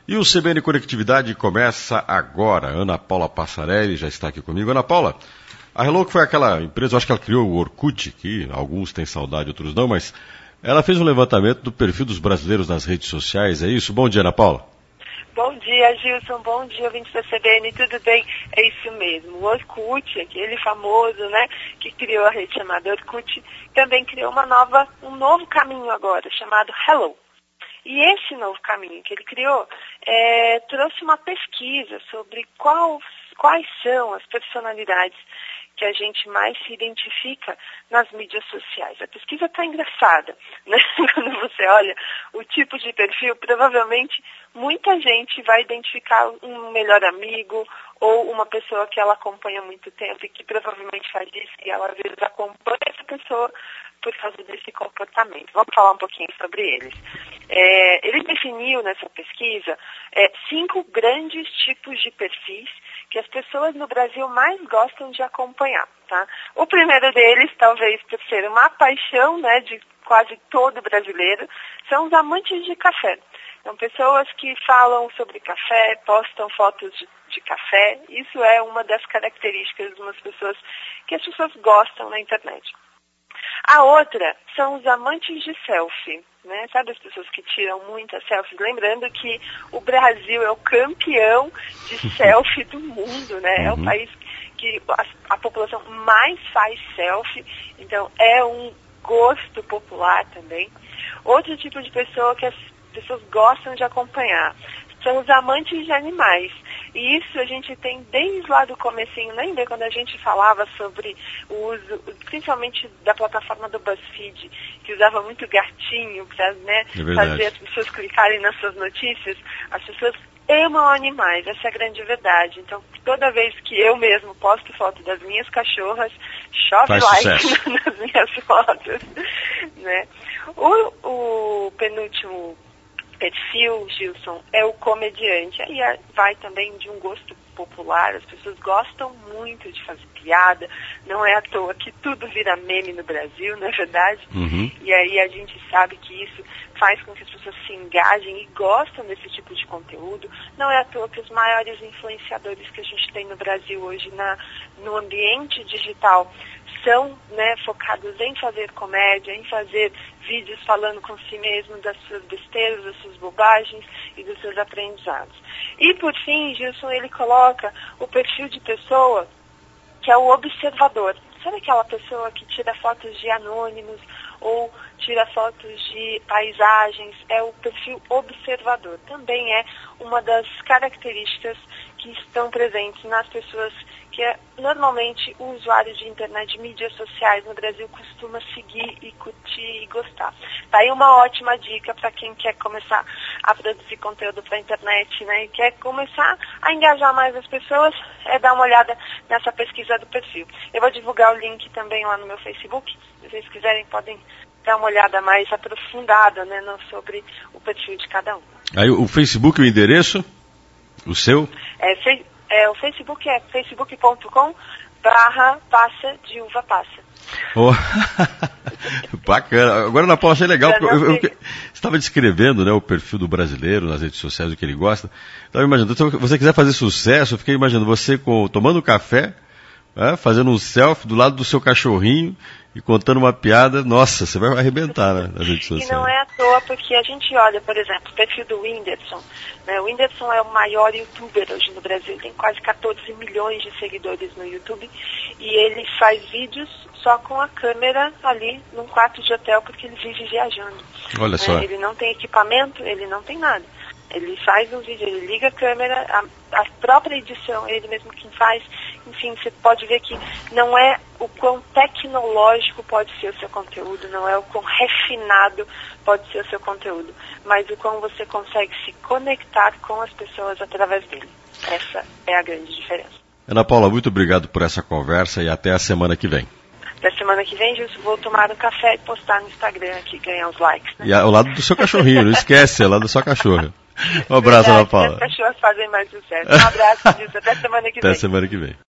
E o CBN Conectividade começa agora. Ana Paula Passarelli já está aqui comigo. Ana Paula, a Hello, que foi aquela empresa, eu acho que ela criou o Orkut, que alguns têm saudade, outros não, mas ela fez um levantamento do perfil dos brasileiros nas redes sociais, é isso? Bom dia, Ana Paula. Bom dia, Gilson. Bom dia, ouvintes da CBN. Tudo bem? É isso mesmo. O Orkut, aquele famoso, né, que criou a rede chamada Orkut, também criou um novo caminho agora, chamado Hello. E esse novo caminho que ele criou trouxe uma pesquisa sobre quais são as personalidades que a gente mais se identifica nas mídias sociais. A pesquisa está engraçada, né? Quando você olha o tipo de perfil, provavelmente muita gente vai identificar um melhor amigo ou uma pessoa que ela acompanha há muito tempo e que provavelmente faz isso e ela às vezes acompanha essa pessoa por causa desse comportamento. Vamos falar um pouquinho sobre eles. Ele definiu nessa pesquisa 5 grandes tipos de perfis que as pessoas no Brasil mais gostam de acompanhar. Tá? O primeiro deles, talvez por ser uma paixão, né, de quase todo brasileiro, são os amantes de café. São pessoas que falam sobre café, postam fotos de café. Isso é uma das características de umas pessoas que as pessoas gostam na internet. A outra são os amantes de selfie, né? Sabe as pessoas que tiram muitas selfies? Lembrando que o Brasil é o campeão de selfie do mundo, né? É o país que a população mais faz selfie, então é um gosto popular também. Outro tipo de pessoa que as pessoas gostam de acompanhar são os amantes de animais. E isso a gente tem desde lá do comecinho, lembra quando a gente falava sobre o uso, principalmente da plataforma do BuzzFeed, que usava muito gatinho para, né, fazer as pessoas clicarem nas suas notícias. As pessoas amam animais, essa é a grande verdade. Então, toda vez que eu mesmo posto foto das minhas cachorras, chove like nas minhas fotos. Né? O penúltimo perfil, Gilson, é o comediante. Aí vai também de um gosto popular, as pessoas gostam muito de fazer piada, não é à toa que tudo vira meme no Brasil, não é verdade? E aí a gente sabe que isso faz com que as pessoas se engajem e gostam desse tipo de conteúdo. Não é à toa que os maiores influenciadores que a gente tem no Brasil hoje no ambiente digital são, né, focados em fazer comédia, em fazer vídeos falando com si mesmo das suas besteiras, das suas bobagens e dos seus aprendizados. E por fim, Gilson, ele coloca o perfil de pessoa que é o observador. Sabe aquela pessoa que tira fotos de anônimos ou tira fotos de paisagens? É o perfil observador. Também é uma das características que estão presentes nas pessoas que normalmente o usuário de internet, de mídias sociais no Brasil costuma seguir e curtir e gostar. Tá aí uma ótima dica para quem quer começar a produzir conteúdo para a internet, né, e quer começar a engajar mais as pessoas, dar uma olhada nessa pesquisa do perfil. Eu vou divulgar o link também lá no meu Facebook, se vocês quiserem podem dar uma olhada mais aprofundada, né, sobre o perfil de cada um. Aí o Facebook, o endereço? O seu? O Facebook é facebook.com/passa de uva passa. Oh. Bacana. Agora, Ana Paula, achei legal, porque você estava descrevendo, né, o perfil do brasileiro nas redes sociais, o que ele gosta. Estava imaginando, se você quiser fazer sucesso, eu fiquei imaginando você tomando café, fazendo um selfie do lado do seu cachorrinho e contando uma piada. Nossa, você vai arrebentar, né, nas redes sociais. E não é à toa, porque a gente olha, por exemplo, o perfil do Whindersson. Né? O Whindersson é o maior youtuber hoje no Brasil, tem quase 14 milhões de seguidores no YouTube, e ele faz vídeos só com a câmera ali num quarto de hotel, porque ele vive viajando. Olha só. Ele não tem equipamento, ele não tem nada. Ele faz um vídeo, ele liga a câmera, a própria edição, ele mesmo quem faz. Enfim, você pode ver que não é o quão tecnológico pode ser o seu conteúdo, não é o quão refinado pode ser o seu conteúdo, mas o quão você consegue se conectar com as pessoas através dele. Essa é a grande diferença. Ana Paula, muito obrigado por essa conversa e até a semana que vem. Da semana que vem, Gilson, vou tomar um café e postar no Instagram aqui, ganhar os likes. Né? E ao lado do seu cachorrinho, não esquece, é ao lado da sua cachorra. Um abraço, Ana Paula. As cachorras fazem mais sucesso. Um abraço, Gilson, até semana que vem. Até semana que vem.